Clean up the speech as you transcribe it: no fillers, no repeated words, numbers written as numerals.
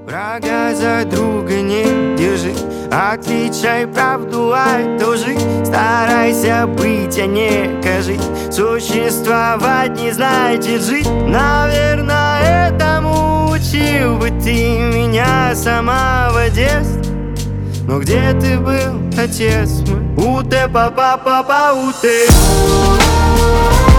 Врага за друга не держи, отличай правду от лжи. Старайся быть, а не кажись. Существовать не значит жить. Наверное, этому учил бы ты меня с самого детства. Но где ты был, отец мой? Уте, папа, папа, уте.